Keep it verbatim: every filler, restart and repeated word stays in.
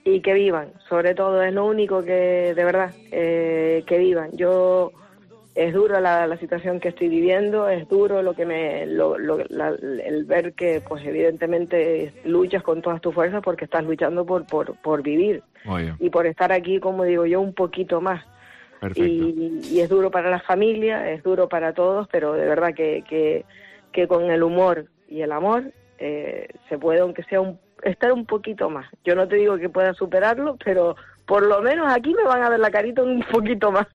y que vivan, sobre todo, es lo único que, de verdad, eh, que vivan. Yo, es duro la, la situación que estoy viviendo, es duro lo que me, lo, lo, la, el ver que, pues evidentemente, luchas con todas tus fuerzas porque estás luchando por, por, por vivir Oye, y por estar aquí, como digo yo, un poquito más. perfecto. Y, y es duro para la familia, es duro para todos, pero de verdad que, que, que con el humor y el amor eh, se puede, aunque sea un, estar un poquito más. Yo no te digo que pueda superarlo, pero por lo menos aquí me van a ver la carita un poquito más.